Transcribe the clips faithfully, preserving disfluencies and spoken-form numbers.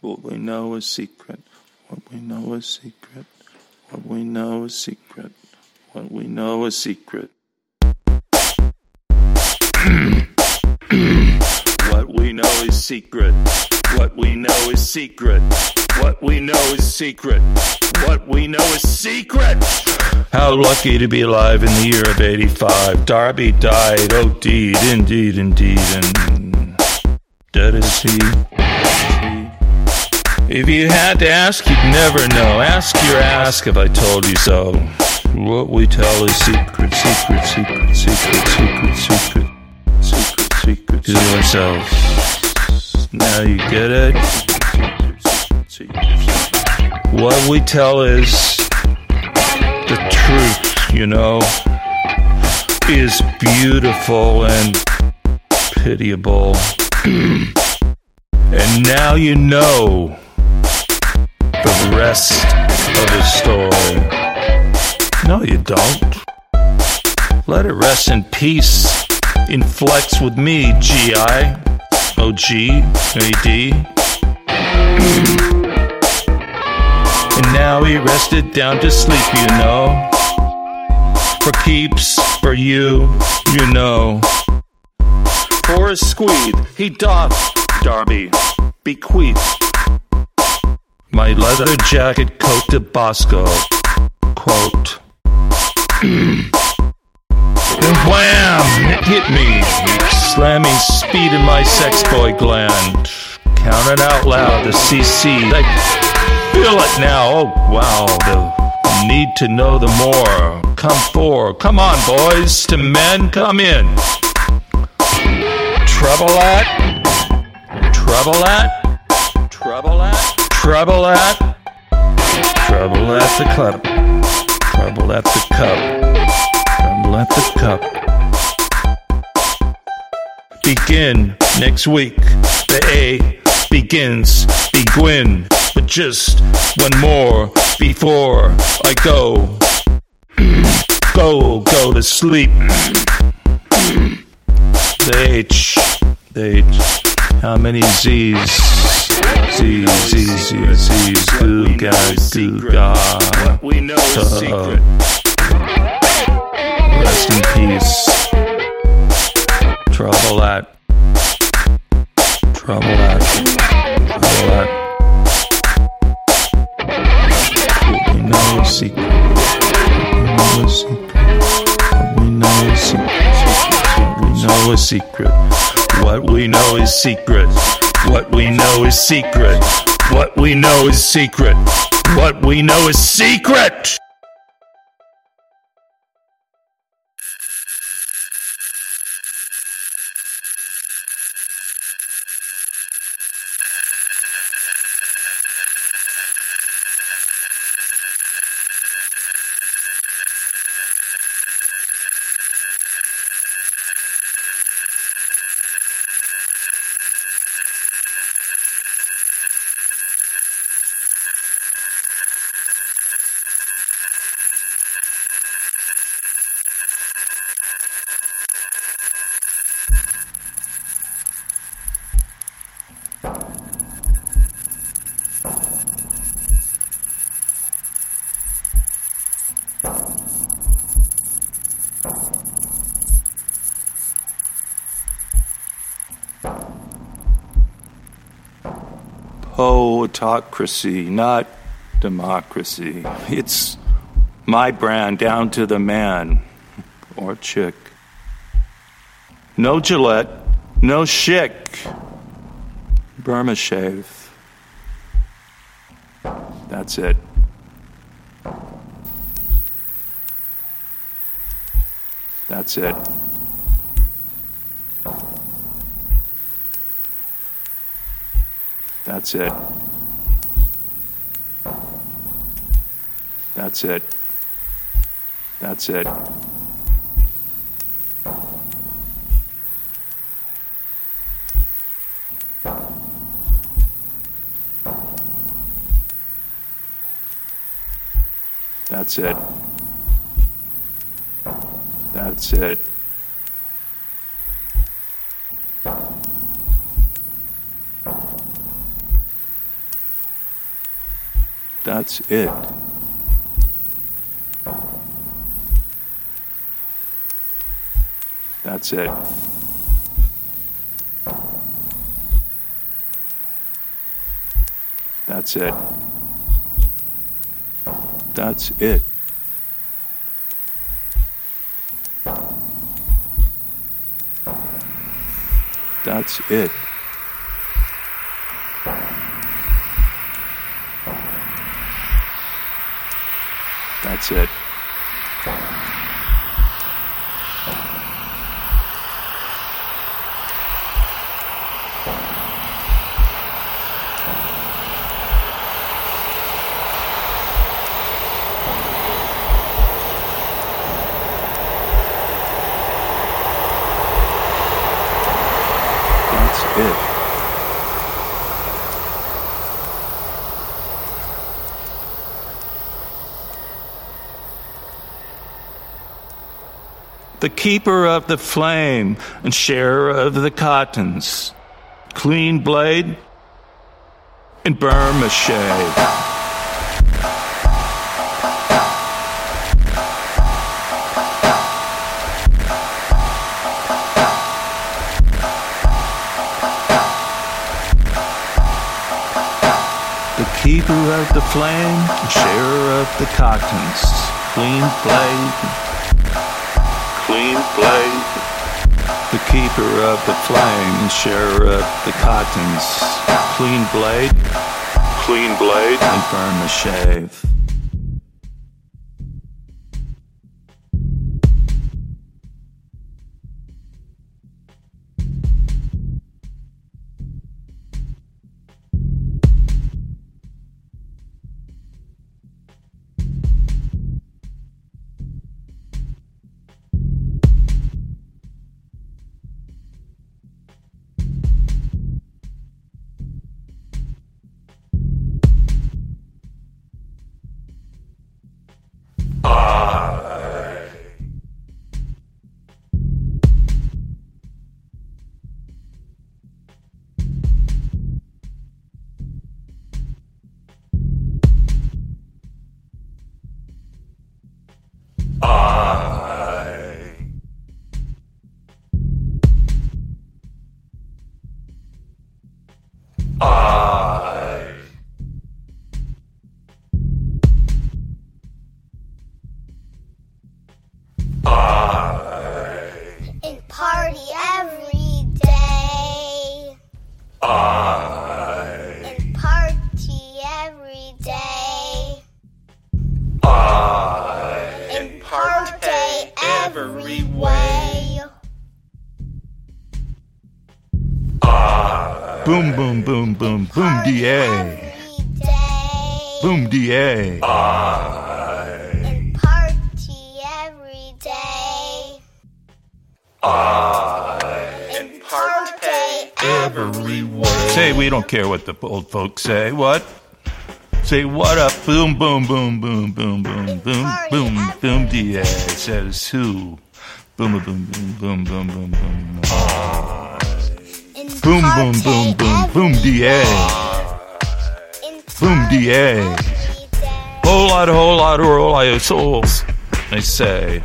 What we know is secret. What we know is secret. What we know is secret. What we know is secret. What we know is secret. What we know is secret. What we know is secret. What we know is secret. How lucky to be alive in the year of eighty-five. Darby died, oh deed, indeed, indeed, and dead is he. If you had to ask, you'd never know. Ask your ask if I told you so. What we tell is secret, secret, secret, secret, secret, secret, secret, secret to ourselves. Now you get it? What we tell is the truth, you know, is beautiful and pitiable. And now you know the rest of the story. No, you don't. Let it rest in peace. In flex with me, G I O G A D. And now he rested down to sleep, you know. For keeps, for you, you know. For a squeed, he doth, Darby, bequeath my leather jacket coat to Bosco, quote. And wham! It hit me, slamming speed in my sex boy gland. Counted out loud, the C C, like, feel it now, oh wow, the need to know the more. Come for, come on boys, to men, come in. Trouble at, trouble at, trouble at, trouble at, trouble at the club, trouble at the cup, trouble at the cup. Begin next week, the A begins, begin, but just one more before I go, go, go to sleep. The H, the H, how many Z's? Z's, Z's, Z's, Z's, goo, ga, goo, ga. What we know is secret. Rest in peace. Trouble at, trouble at, trouble at. What we know is secret. What we know is secret. What we know is secret. What we know is secret. What we know is secret. What we know is secret. What we know is secret. Poetocracy, not democracy. It's my brand down to the man or chick. No Gillette, no Schick. Burma shave. That's it. That's it. That's it. That's it. That's it. That's it. That's it. That's it. That's it. That's it. That's it. That's it. That's it. That's it. The keeper of the flame and sharer of the cottons, clean blade and Burma shave. The keeper of the flame and sharer of the cottons, clean blade. Clean blade, the keeper of the flame and sharer of the cottons. Clean blade, clean blade, and Burma shave. And party every day. I. And party every day. I. And party every way. I. Boom, boom, boom, boom, boom, Party da. every day. Boom, da. I. And party every day. I. And party every way. Say, we don't care what the old folks say. What? Say, what up? Boom, boom, boom, boom, boom, boom, boom, boom, boom, da. Says who? Boom, boom, boom, boom, boom, boom, boom. And Boom, boom, party boom, boom, boom, every da. day. And Boom, party da. every day. Whole lot, whole lot, whole lot of souls. They say.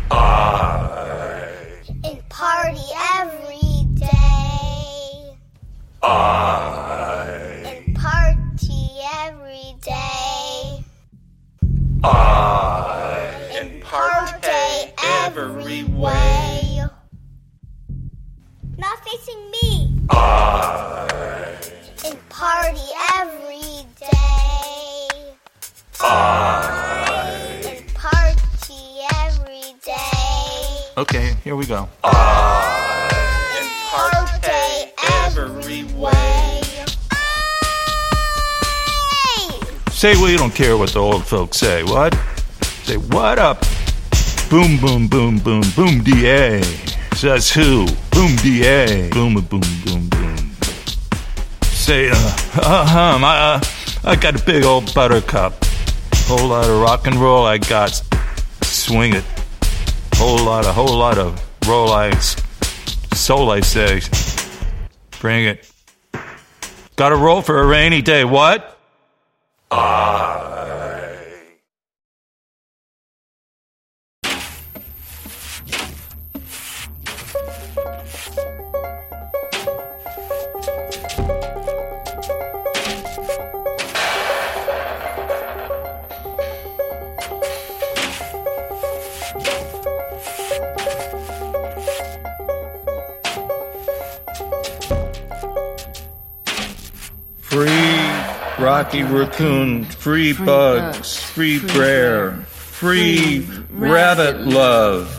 And party every day. I. And party every day. I. And party every way. Not facing me. I. And party every day. I. And party every day. Okay, here we go. And party every way. Say, we don't care what the old folks say. What? Say, what up? Boom, boom, boom, boom, boom, da. Says who? Boom, da. Boom, boom, boom, boom. Say, uh, uh, hum, I, uh, I got a big old buttercup. Whole lot of rock and roll I got. Swing it. Whole lot of, whole lot of roll ice. Soul, I say. Bring it. Got a roll for a rainy day. What? Ah. Free Rocky Raccoon, free bugs, free bear, free rabbit love.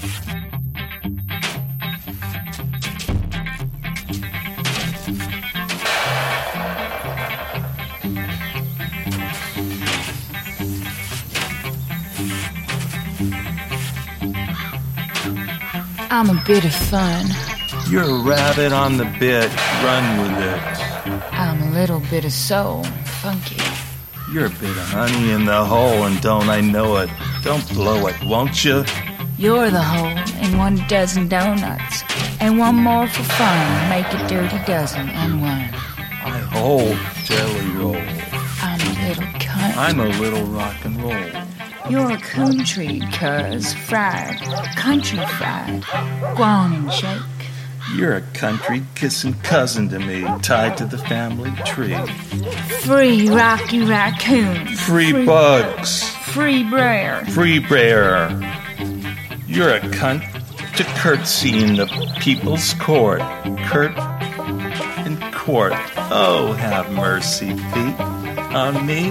I'm a bit of fun. You're a rabbit on the bit, run with it. I'm a little bit of soul, funky. You're a bit of honey in the hole, and don't I know it? Don't blow it, won't you? You're the hole in one dozen donuts, and one more for fun. Make a dirty dozen and one. I hold jelly roll. I'm a little cunt. I'm a little rock and roll. You're a coon tree, cuz, fried, country fried. Go on and shake. You're a country kissing cousin to me, tied to the family tree. Free Rocky Raccoon. Free, free bugs. Free bear. Free bear. You're a cunt to curtsy in the people's court. Curt in court. Oh, have mercy, feet on me.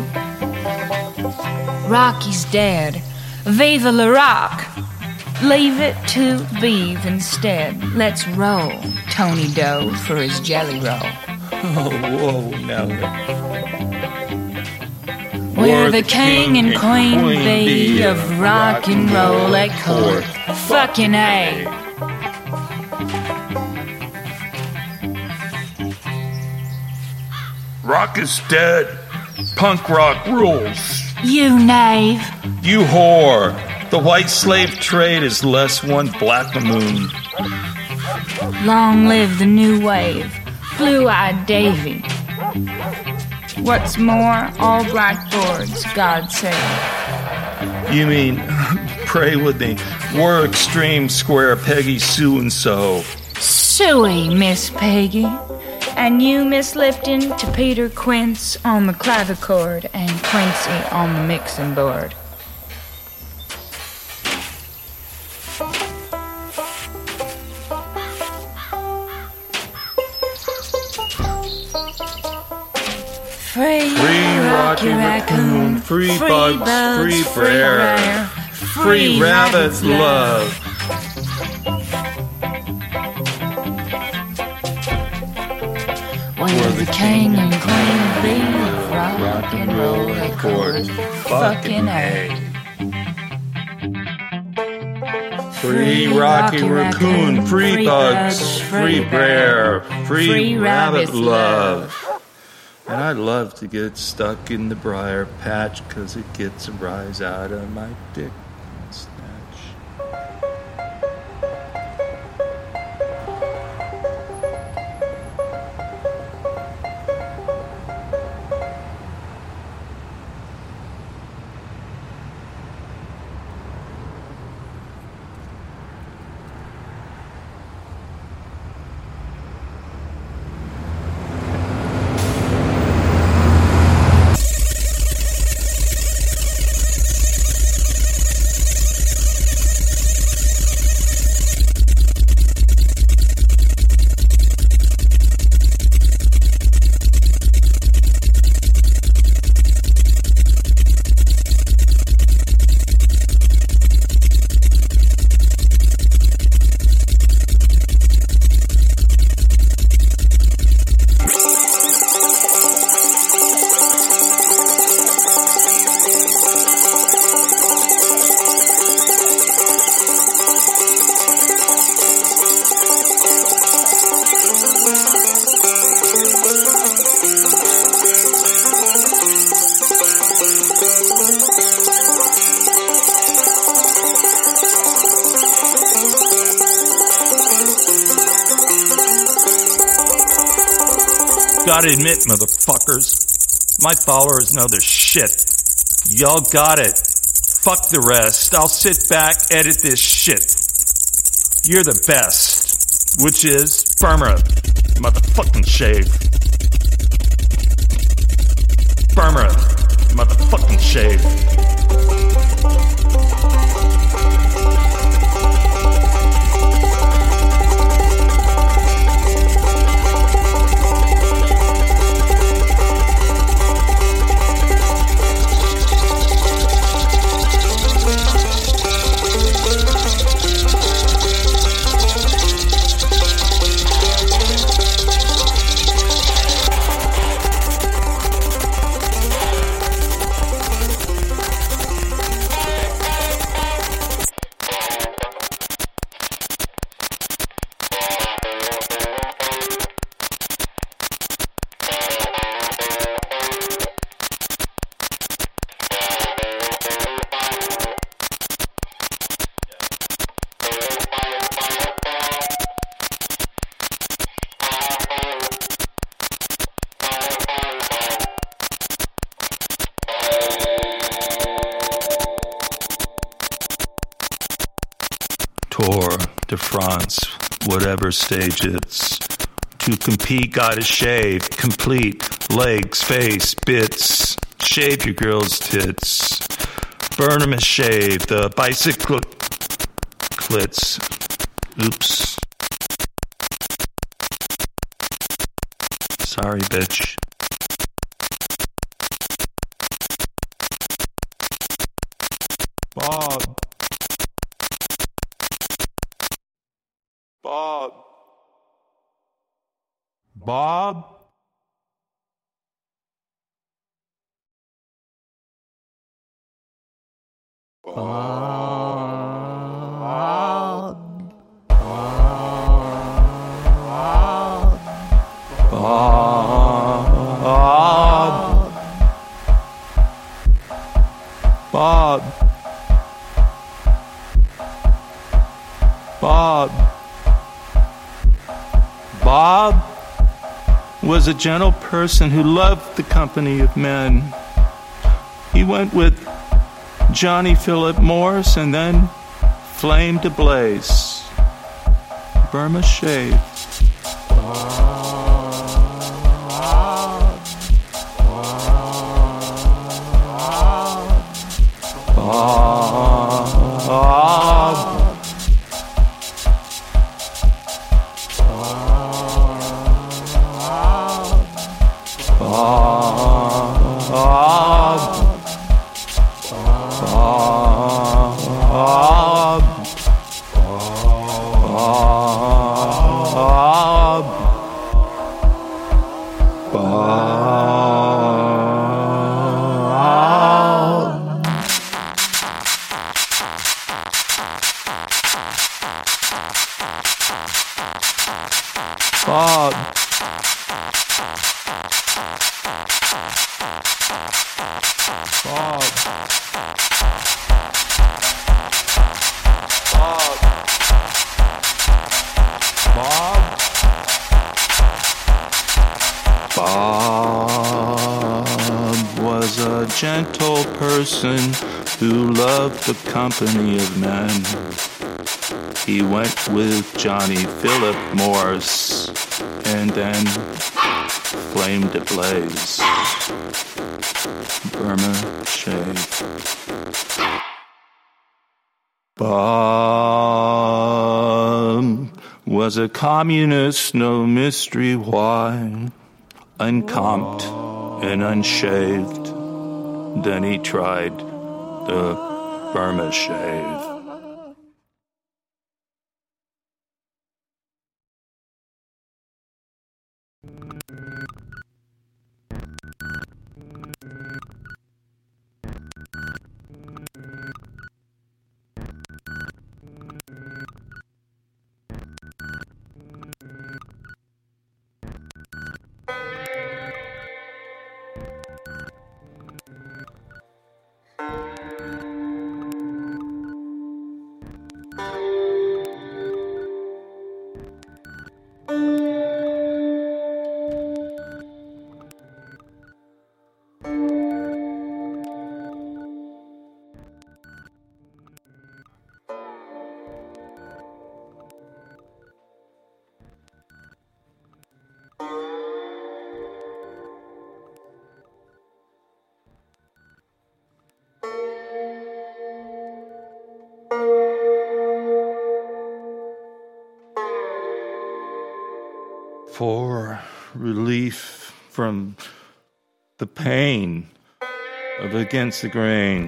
Rocky's dead. Viva la Rock! Leave it to Beeve instead. Let's roll Tony Doe for his jelly roll. Oh, whoa, now. We're the king and queen bee of rock and roll at court. Fucking A. Rock is dead. Punk rock rules. You knave. You whore. The white slave trade is less one black moon. Long live the new wave. Blue-eyed Davy. What's more, all blackboards, God save. You mean, pray with me. We're extreme square Peggy Sue and so. Suey, Miss Peggy. And you, Miss Lipton, to Peter Quince on the clavichord and Quincy on the mixing board. Free, free Rocky Raccoon, free, free bugs, bugs, free bear, free, free rabbit love. We're the king and queen bee of rock and roll record. Fucking A. Free Rocky Raccoon, free bugs, free bear, free rabbit love. And I'd love to get stuck in the briar patch, 'cause it gets a rise out of my dick snatch. Gotta admit, motherfuckers, my followers know their shit. Y'all got it. Fuck the rest. I'll sit back, edit this shit. You're the best, which is Burma, motherfucking shave. Burma, motherfucking shave. de France, whatever stage it's. To compete, gotta shave, complete, legs, face, bits, shave your girl's tits. Burn 'em and shave, the bicycle clits. Oops. Sorry, bitch. Bob. Bob. Bob? Bob. Bob. Bob. Bob was a gentle person who loved the company of men. He went with Johnny Philip Morse and then flamed ablaze. Burma shave. Bob. Bob. Bob. Bob. Bob was a gentle person who loved the company of men. He went with Johnny Philip Morse and then flamed ablaze. Burma shave. Bob was a communist, no mystery why. Uncomped and unshaved. Then he tried the Burma shave. For relief from the pain of Against the Grain.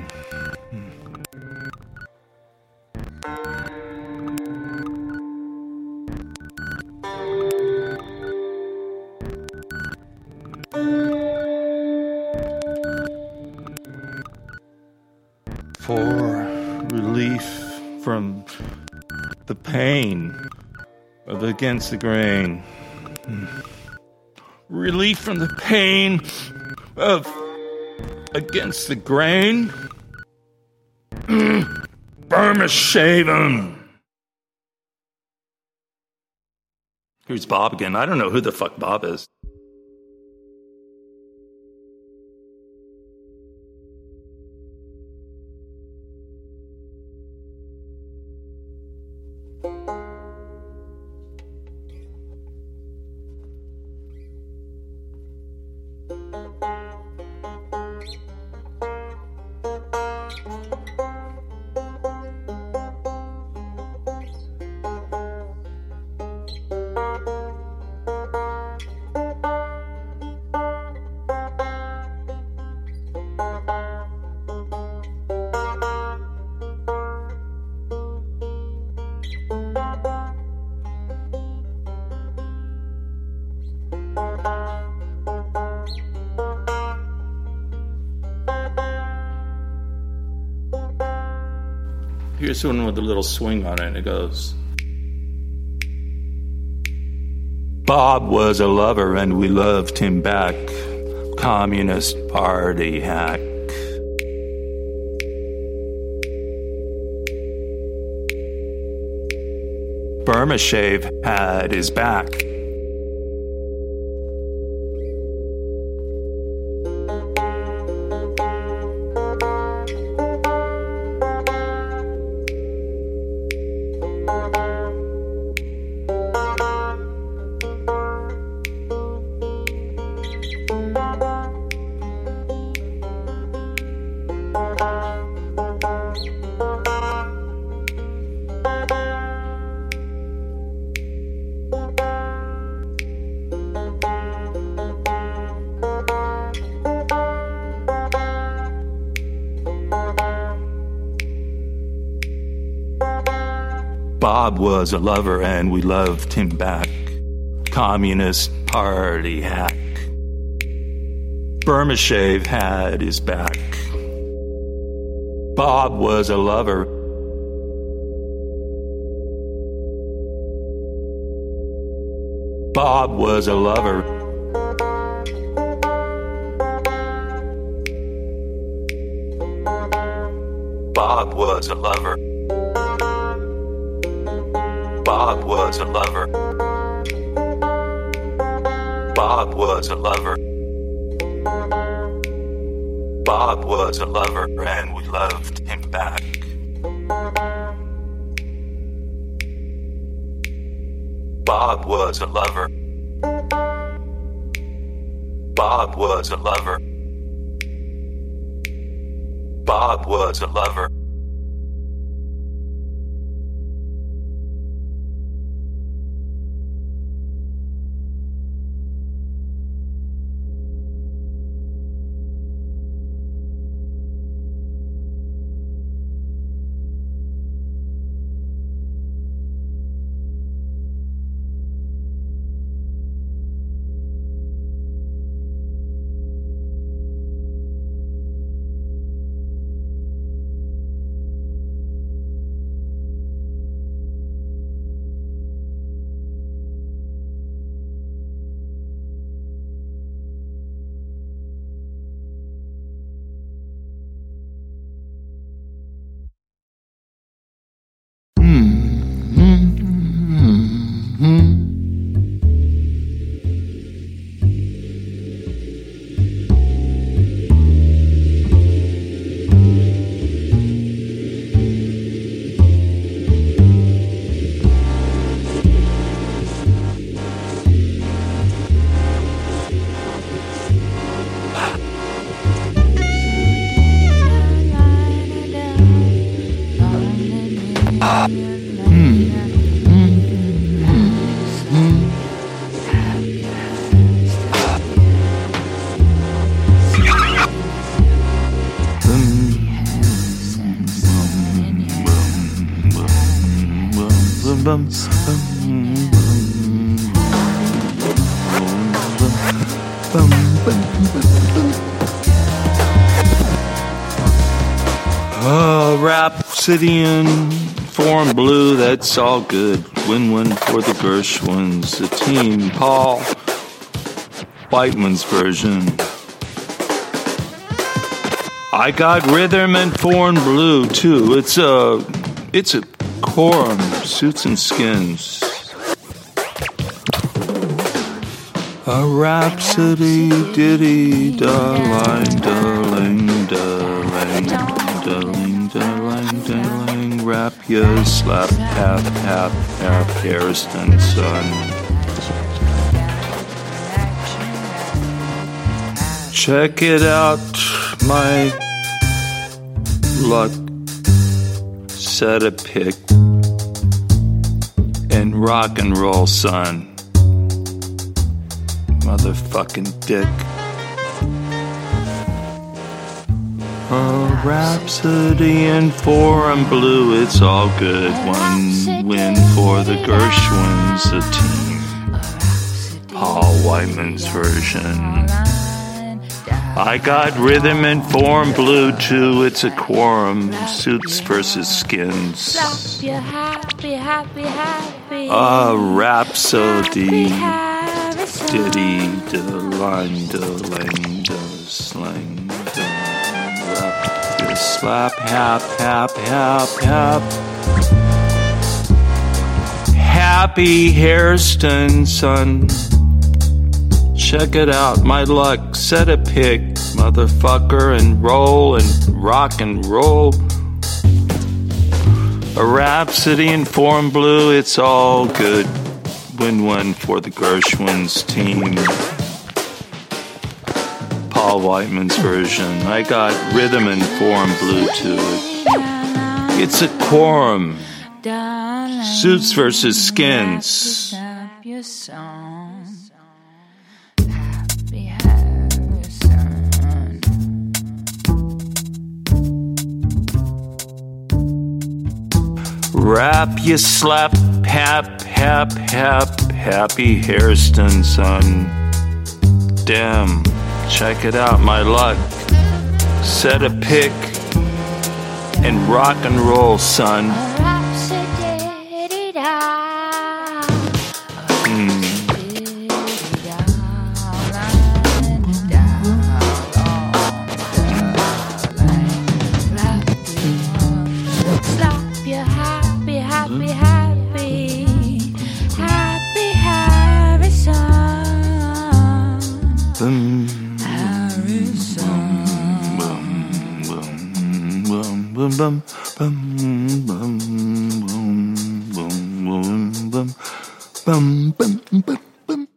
For relief from the pain of Against the Grain. Relief from the pain of Against the Grain. Burma shave 'em. Here's Bob again. I don't know who the fuck Bob is. Here's one with a little swing on it. It goes, Bob was a lover and we loved him back. Communist Party hack. Burma Shave had his back. Bob was a lover and we loved him back. Communist Party hack. Burma Shave had his back. Bob was a lover. Bob was a lover. Bob was a lover. Bob was a lover. Bob was a lover. Bob was a lover and we loved him back. Bob was a lover. Bob was a lover. Bob was a lover. Oh, Rhapsodian, Foreign Blue, that's all good. Win-win for the Gershwins. The team, Paul Whiteman's version. I got Rhythm and Foreign Blue too. It's a, it's a quorum, Suits and Skins. A rhapsody, diddy, darling, darling, darling, darling, darling, darling, rap ya, slap, tap, tap, tap, Hairston, son. Check it out, my luck, set a pick, and rock and roll, son. Motherfucking dick. A rhapsody in Foreign Blue, it's all good. One win for the Gershwins, the team. Paul Whiteman's version. I got rhythm and form blue too. It's a quorum. Suits versus skins. Slap you happy, happy, happy. A rhapsody. Harrison. Diddy, da, line, da, lang, da, slang, da, rap, da, slap, hap, hap, hap, hap. Happy Hairston, son. Check it out, my luck. Set a pick, motherfucker, and roll and rock and roll. A rhapsody in form blue, it's all good. Win one for the Gershwin's team. Paul Whiteman's version. I got rhythm and form blue to it. It's a quorum. Suits versus skins. Your song. Happy Harrison. Rap, you slap, hap, hap, hap, happy Hairston, son. Damn, check it out, my luck. Set a pick and rock and roll, son. Bum, bum, bum, bum, bum, bum, bum, bum, bum, bum.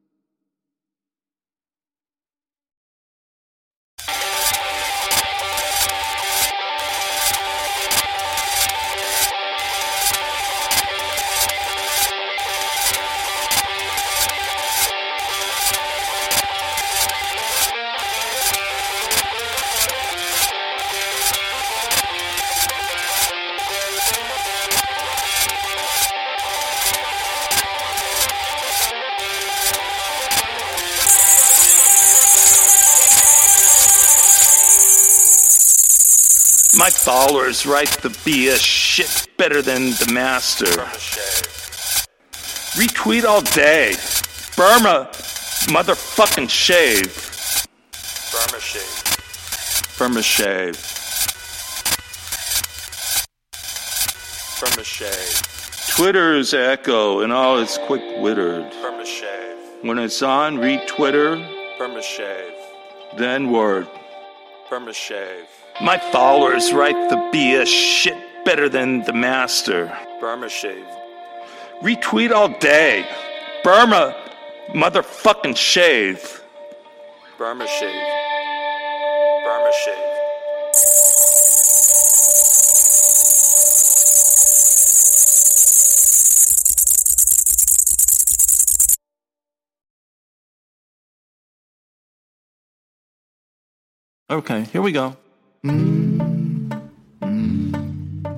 My followers write the B S shit better than the master. Retweet all day. Burma, motherfucking shave. Burma shave. Burma shave. Burma shave. Twitter's echo and all it's quick-wittered. Burma shave. When it's on, read Twitter, Burma shave. then word. Burma shave. My followers write the B S shit better than the master. Burma shave. Retweet all day. Burma, motherfucking shave. Burma shave. Burma shave. Okay, here we go. Mm, mm.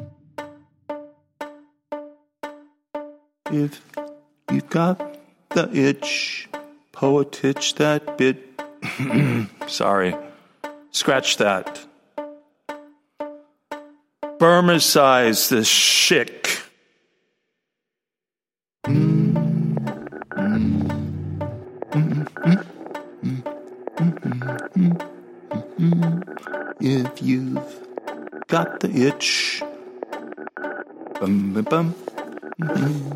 If you got the itch, poet itch that bit. Sorry, scratch that. Burma-size this chick. Mm, mm, mm, mm, mm, mm, mm. If you've got the itch, bum bum bum. Mm-hmm.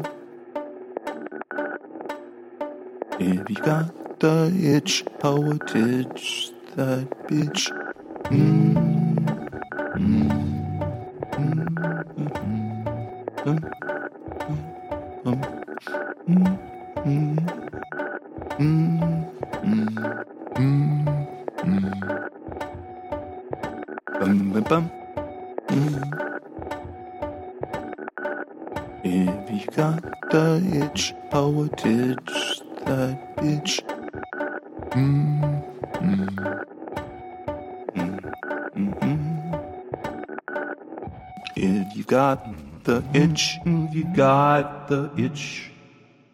If you got the itch, poet itch that bitch. Mm-hmm. Mm-hmm. Mm-hmm. Mm-hmm. Bum, bum, bum. Mm. If you got the itch, poet itch that bitch. Mm, mm, mm, mm-hmm. If you got the itch, if you got the itch.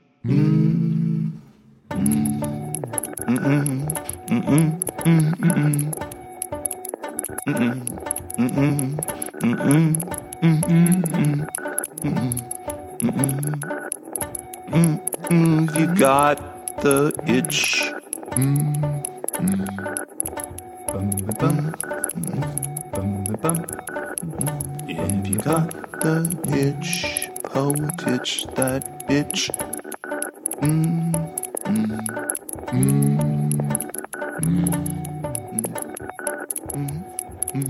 Mm, mm, mm-mm, mm-mm, mm-mm, mm-mm. You got the itch. If you got the itch, poet itch that bitch. Mm, mm, mm, mm, mm,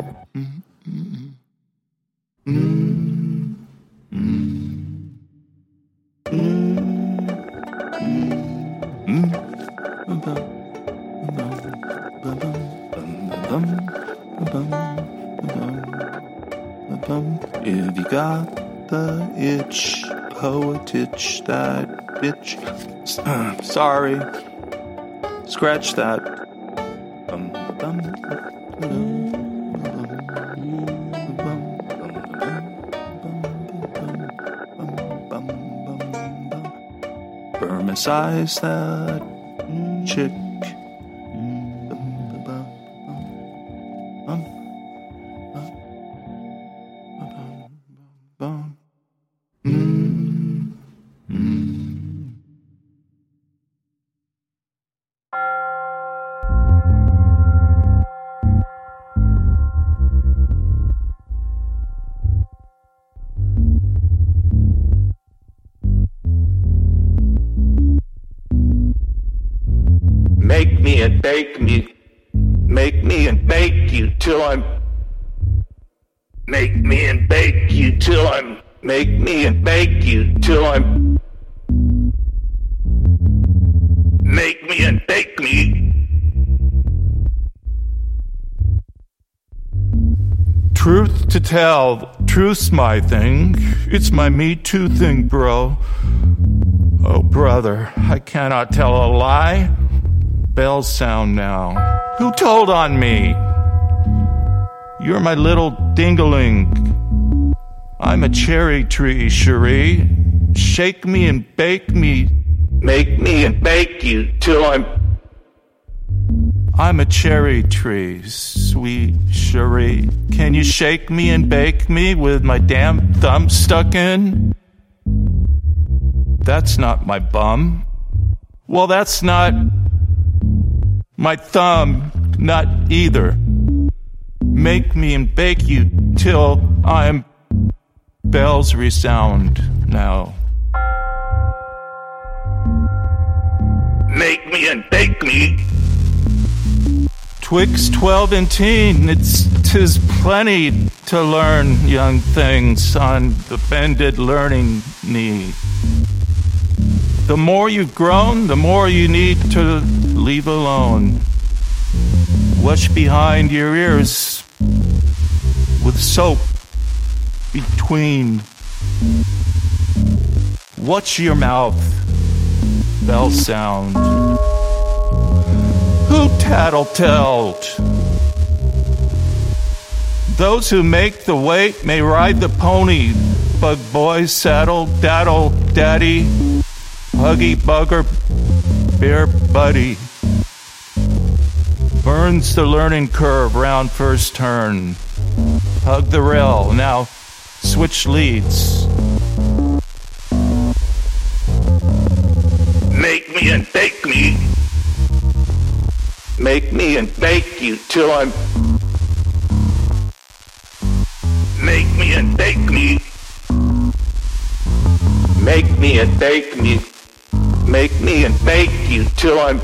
If you got the itch, poet itch that bitch. Uh, sorry. Scratch that. Bum, bum, Burmicize that chick. Make me and bake me. Make me and bake you till I'm. Make me and bake you till I'm. Make me and bake you till I'm. Make me and bake me. Truth to tell, truth's my thing. It's my Me Too thing, bro. Oh, brother, I cannot tell a lie. Bells sound now. Who told on me? You're my little dingaling. I'm a cherry tree, Cherie. Shake me and bake me. Make me and bake you till I'm. I'm a cherry tree, sweet Cherie. Can you shake me and bake me with my damn thumb stuck in? That's not my bum. Well, that's not. My thumb, not either. Make me and bake you till I'm. Bells resound now. Make me and bake me. Twixt twelve and teen, it's tis plenty to learn, young things, on the bended learning knee. The more you've grown, the more you need to leave alone. Wash behind your ears with soap between. Watch your mouth, bell sound. Who tattletailed? Those who make the weight may ride the pony. Bug boy, saddle, daddle, daddy, huggy bugger, bear buddy. Burns the learning curve round first turn. Hug the rail, now switch leads. Make me and bake me. Make me and bake you till I'm. Make me and bake me. Make me and bake me. Make me and bake you till I'm.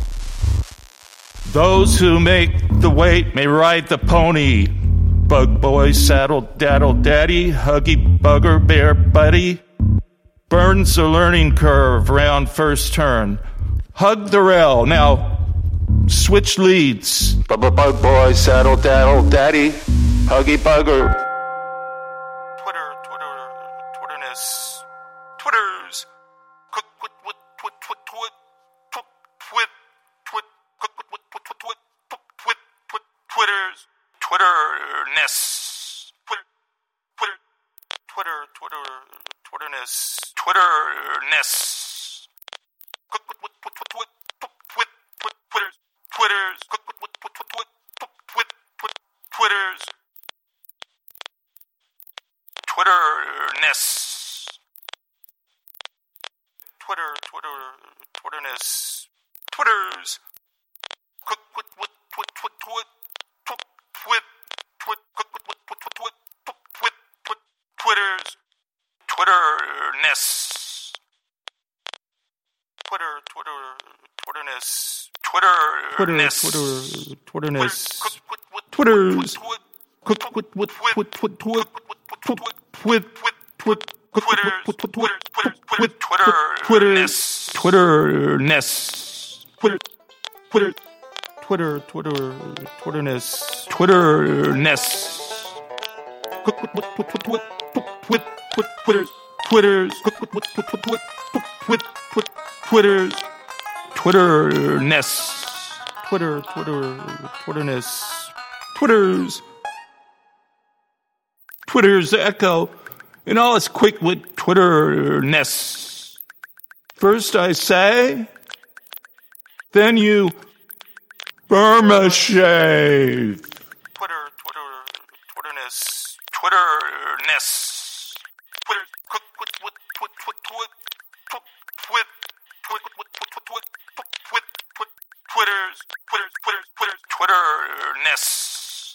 Those who make the weight may ride the pony. Bug boy, saddle, daddle, daddy, huggy bugger, bear buddy. Burns the learning curve round first turn. Hug the rail, now switch leads. Bug boy, saddle, daddle, daddy, huggy bugger. Twitter, Twitter, Twitterness, Twitters. Twit, twit, twit, twit, twit, twit, twit, twit, twit, twit, twit, twit, Twitters, Twitterness, Twitter, Twitter, Twitter, Twitter, Twitterness, Twitterness. Twit, twit, twit, twit, twit, twit, twit, Twitters, Twitters. Twitterness. Twitter. Twitter, Twitter, Twitterness. Twitters. Twit, twit, twit, twit, twit, twit, twit, twit, twit, Twitterness. Twitterness. Twitter, Twitter, Twitter, Twitter, Twitterness. Twitterness. Twit, twit, Twitters. Twitters. Twit, twit, Twitters. Twitterness. Twitter, Twitter, Twitterness. Twitters. Twitter's echo in all its quick wit Twitterness. First I say, then you Burma shave. Twitter, Twitter, Twitterness. Twitterness. Twitter, twit, twit, twit, twit, twit, twit, twit, twit, twit, twit, twit, twit, twit, Twitters, Twitters, Twitters, Twitters, Twitterness.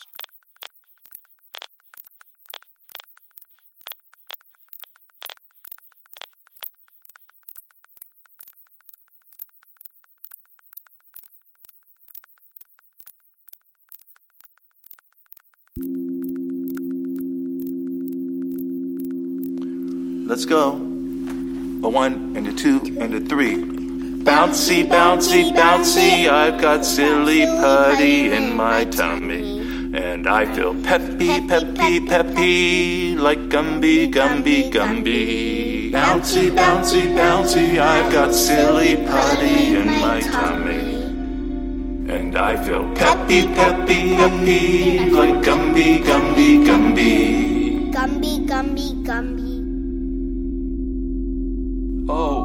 Let's go. A one and a two and a three. Bouncy, bouncy, bouncy, I've got silly putty in my tummy. And I feel peppy, peppy, peppy, like Gumby, Gumby, Gumby. Bouncy, bouncy, bouncy, I've got silly putty in my tummy. And I feel peppy, peppy, peppy, like Gumby, Gumby, Gumby. Gumby, Gumby, Gumby. Oh.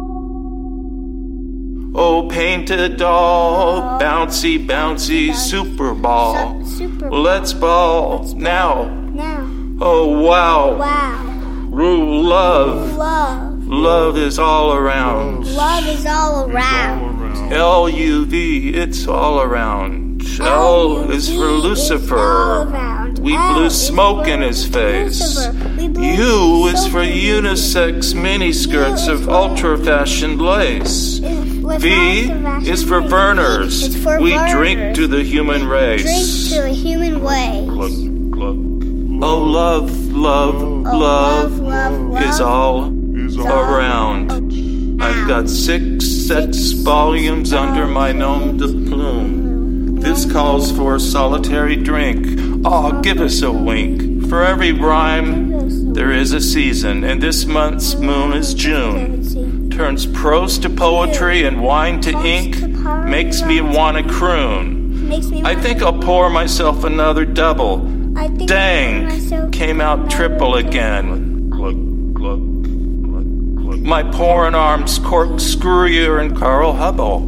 Oh, painted doll, bouncy, bouncy, super ball. Super Let's ball now. Now. Oh, wow. Wow. Rule love. Love. Love is all around. Love is all around. L U V, it's all around. L L is U V for is Lucifer. all around. We L blew is smoke for in his face. Lucifer. We blew U is smoke for in his unisex miniskirts U of is for- ultra-fashioned lace. With V ultra-fashion is for ways. burners. It's for We burners. drink to the human race. Drink to a human way. Glug, glug. Oh, love, love, Oh, love, love, love, is all around. I've got six sets volumes under my nom de plume. This calls for a solitary drink. Aw, give us a wink. For every rhyme, there is a season, and this month's moon is June. Turns prose to poetry and wine to ink, makes me wanna croon. Makes me I think I'll pour myself another double. I think Dang, came out triple again. Glug, glug, glug, glug. My pouring arms corkscrewier and Carl Hubble.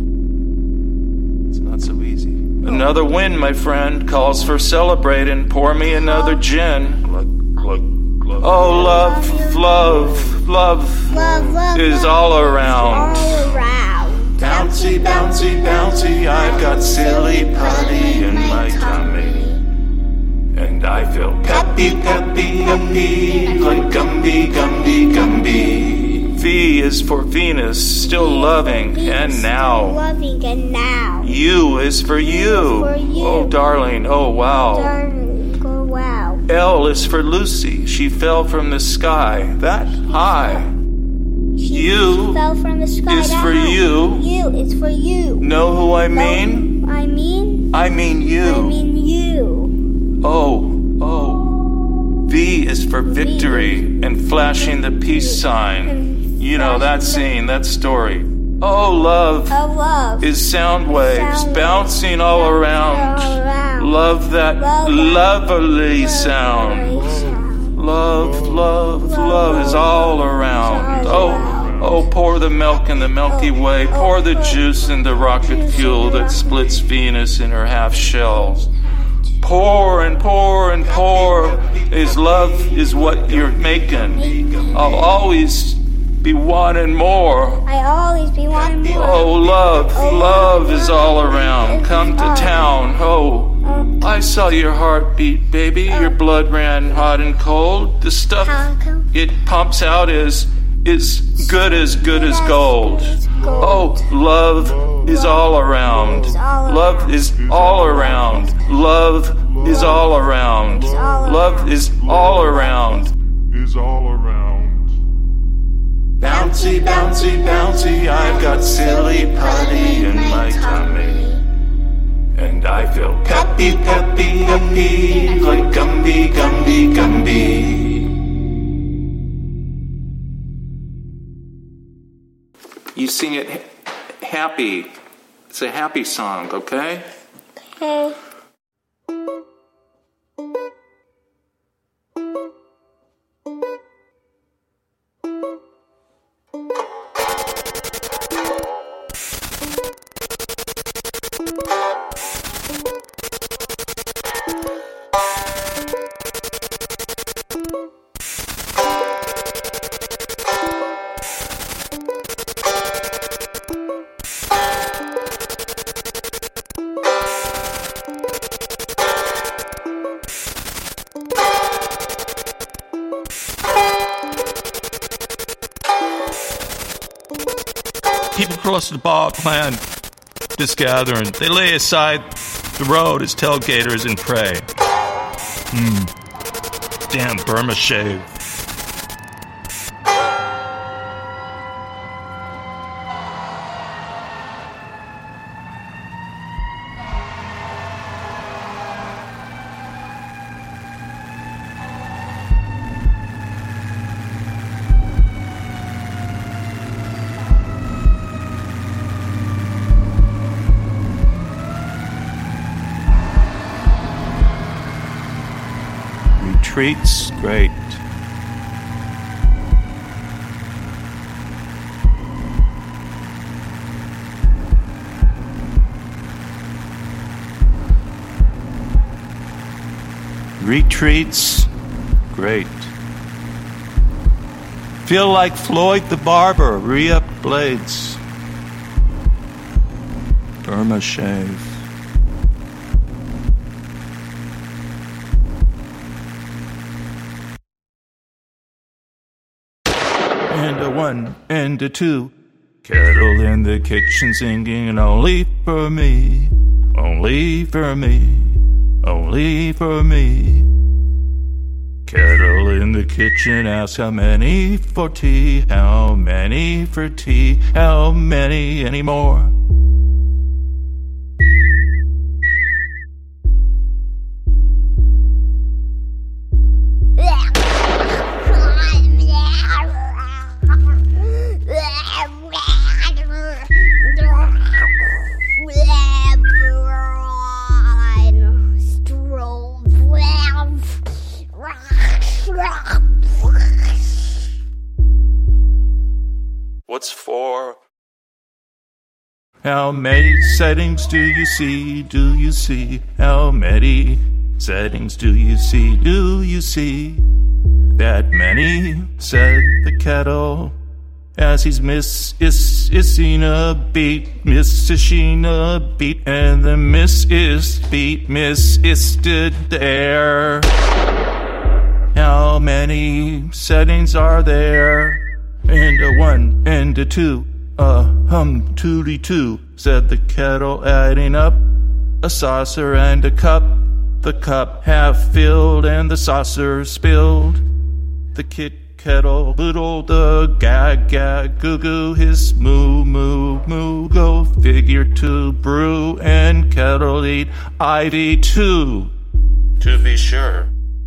It's not so easy. Another win, my friend, calls for celebrating. Pour me another gin. Glug, glug, glug. Oh, love, love, love Love, love, is love all around. all around. Bouncy, bouncy, bouncy, I've got silly putty in my tummy. And I feel peppy, peppy, peppy, like Gumby, Gumby, Gumby. V is for Venus, still loving, and now. Loving and now. U is for you. for you. Oh, darling, oh, wow. Darling, oh wow. L is for Lucy, she fell from the sky, that high. She U fell from the sky. is that for high. you. You is for you. Know who I mean? I mean. I mean you. I mean you. Oh, oh. V is for victory and flashing the peace sign. You know that scene, that story. Oh, love Oh love. is sound waves Sound bouncing all around. all around. Love that Love that lovely sound. sound. Love, love, love is all around. Oh, oh, pour the milk in the Milky Way. Pour the juice in the rocket fuel that splits Venus in her half shells. Pour and pour and pour. Is love is what you're making. I'll always be wanting more. I always be wanting more. Oh, love, love is all around. Come to town. Oh, I saw your heartbeat, baby. Your blood ran hot and cold. The stuff How come? it pumps out is is good as good as gold. Oh, love is all around. Love is all around. Love is all around. Love is all around. Is all around. Bouncy, bouncy, bouncy, I've got silly putty in my tummy. And I feel peppy, peppy, peppy, like Gumby, Gumby, Gumby. You sing it ha- happy. It's a happy song, okay? Okay. People across the bar plan this gathering. They lay aside the road as tailgaters and pray. Hmm. Damn Burma shave. Retreats, great. Retreats, great. Feel like Floyd the Barber, re-up blades. Burma shave. And a one, and a two. Kettle in the kitchen singing only for me. Only for me. Only for me. Kettle in the kitchen asks how many for tea. How many for tea? How many anymore? What's for? How many settings do you see? Do you see? How many settings do you see? Do you see? That many, said the kettle, as he's miss is issing a beat, miss ishing a beat, and the miss is beat, miss isted there. How many settings are there? And a one, and a two, a hum tooty two, said the kettle, adding up a saucer and a cup. The cup half filled and the saucer spilled. The kit kettle, little the gag gag goo goo, his moo moo moo, go figure to brew and kettle eat ivy too, to be sure.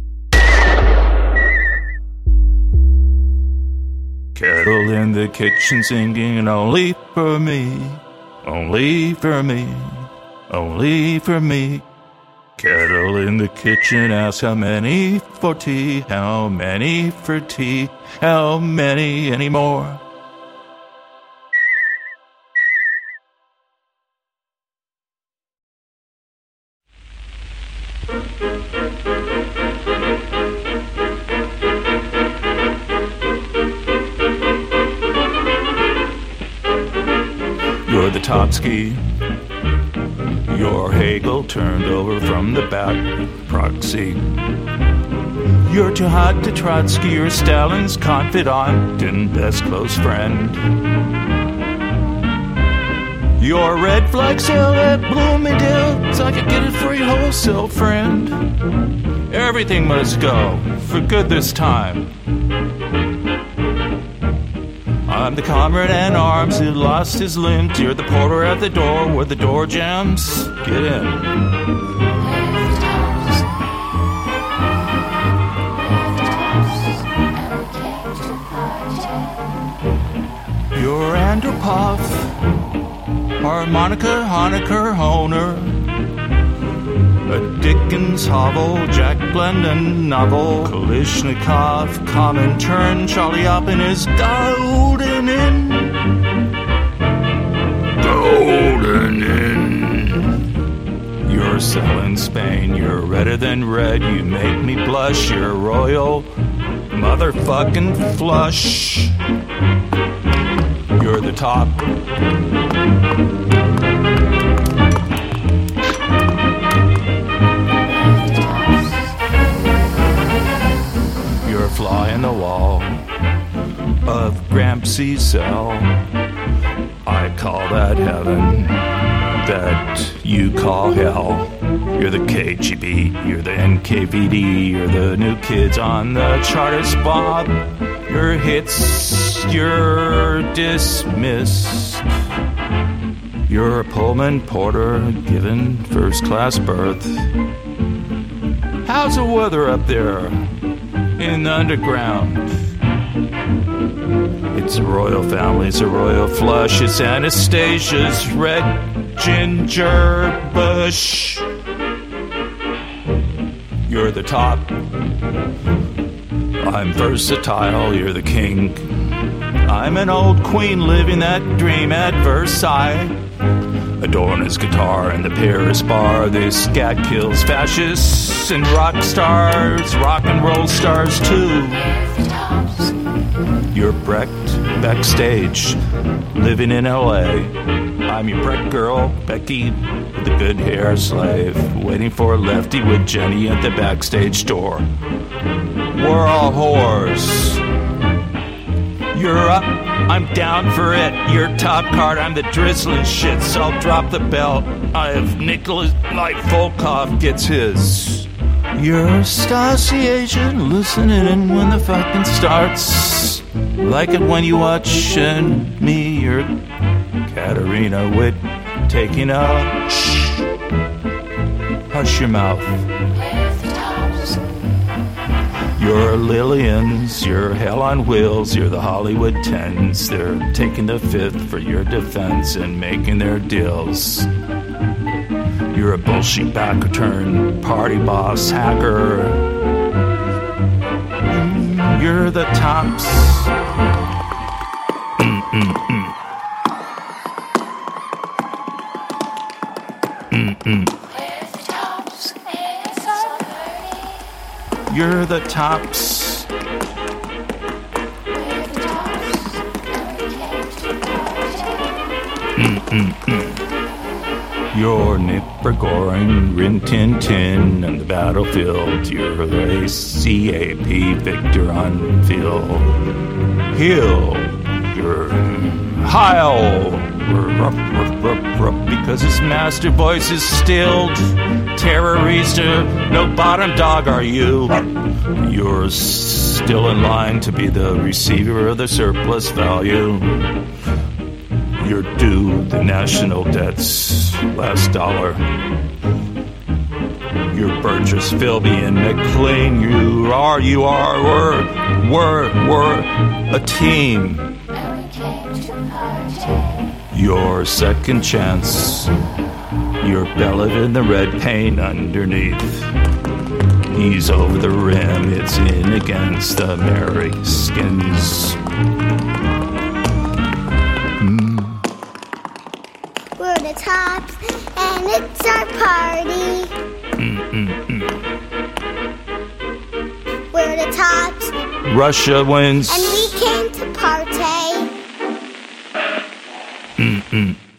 Kettle in the kitchen singing only for me, only for me, only for me. Kettle in the kitchen asks how many for tea, how many for tea, how many anymore? You're the Topsky. You're Hegel turned over from the back proxy. You're too hot to Trotsky, you're Stalin's confidant and best close friend. Your red flag sale at Bloomingdale's, I could get it free wholesale, friend. Everything must go, for good this time. I'm the comrade in arms who lost his limbs. You're the porter at the door where the door jams. Get in. You're Andropov, harmonica, Honecker, Honer, a Dickens hovel, Jack London novel, Kalishnikov, Comintern, Charlie Oppen is golden in, golden in. You're selling Spain, you're redder than red, you make me blush, you're royal, motherfucking flush. You're the top. You're a fly in the wall of Grampsy's cell. I call that heaven, that you call hell. You're the K G B, you're the N K V D, you're the new kids on the Chartist Bob. Your hits, you're dismissed. You're a Pullman porter given first-class berth. How's the weather up there in the underground? It's a royal family, it's a royal flush. It's Anastasia's red ginger bush. You're the top. I'm versatile, you're the king. I'm an old queen living that dream at Versailles. Adorn his guitar in the Paris bar. This scat kills fascists and rock stars, rock and roll stars too. You're Brecht backstage, living in L A. I'm your Brecht girl, Becky, the good hair slave, waiting for Lefty with Jenny at the backstage door. We're all whores. You're up, I'm down for it. You're top card, I'm the drizzling shit, so I'll drop the belt. I have Nicholas Light Volkov gets his. You're a Stasi Asian, listening in when the fucking starts. Like it when you watch and me, you're Katerina Witt taking a shh. Hush your mouth. You're Lillian's, you're Hell on Wheels, you're the Hollywood Tens. They're taking the fifth for your defense and making their deals. You're a bullshit backer turn party boss hacker. You're the tops. Mm-mm-mm. Mm-mm. You're the tops. Mm-mm-mm. You're Nick Bergoring, Rin Tin Tin on the battlefield. You're a C A P victor on Phil Hill. You're Heil. We're rough, rough, rough, rough, because his master voice is stilled. Terrorista, no bottom dog are you. You're still in line to be the receiver of the surplus value. You're due the national debt's last dollar. You're Burgess, Philby, and McLean. You are, you are, we're, we're, we're a team. Your second chance. You're belted in the red paint underneath. He's over the rim, it's in against the Americans. Mm. We're the tops, and it's our party. Mm-mm-mm. We're the tops, Russia wins. and we came to party. Mm-mm.